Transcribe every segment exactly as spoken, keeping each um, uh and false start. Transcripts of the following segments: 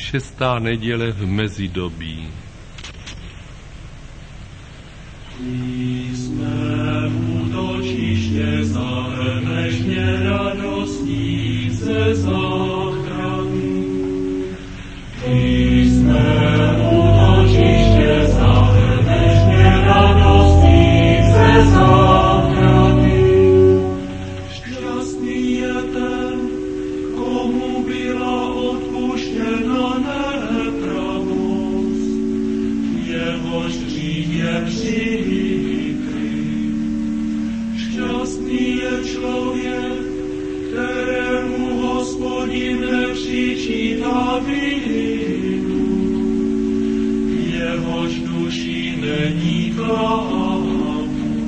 Šestá neděle v mezidobí. Jsme útočiště, zahrneš mě radostí ze záchrany. Jsme útočiště, zahrneš mě radostí ze záchrany. Šťastný je ten, komu byla odpuštěna nepravost, jehož hřích je přikryt. Šťastný je člověk, kterému Hospodin nepřičítá vinu, jehož duši není klamu.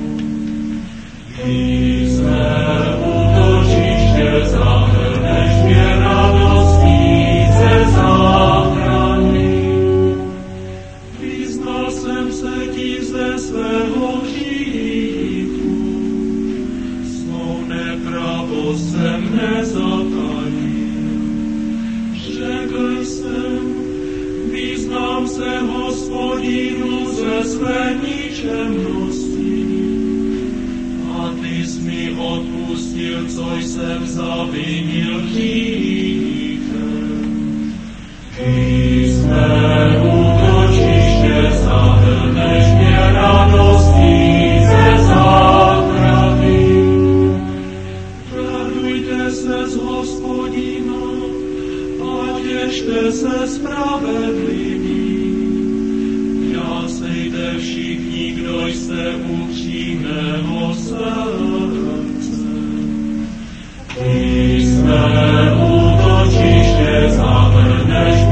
Jsme útočiště, zahrneš mě radostí ze záchrany. Vyznal jsem se ti ze svého hříchu, svou nepravost jsem nezatajil. Řekl jsem, vyznám se Hospodinu ze své ničemnosti, a ty jsi mi odpustil, co jsem zavinil hříchem. Ty jsme útočiště, zahrneš mě radostí ze záchrany. Radujte se z Hospodina a těšte se spravedliví. Jásejte všichni, kdo jste upřímného srdce. Ty jsme útočiště, zahrneš